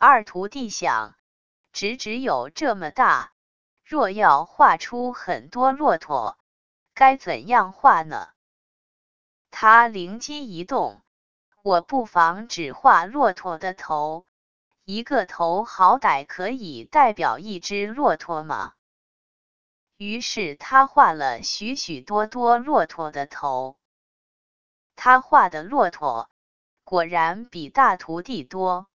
二徒弟想，只有这么大，若要画出很多骆驼，该怎样画呢？他灵机一动，我不妨只画骆驼的头，一个头好歹可以代表一只骆驼嘛。于是他画了许许多多骆驼的头。他画的骆驼果然比大徒弟多。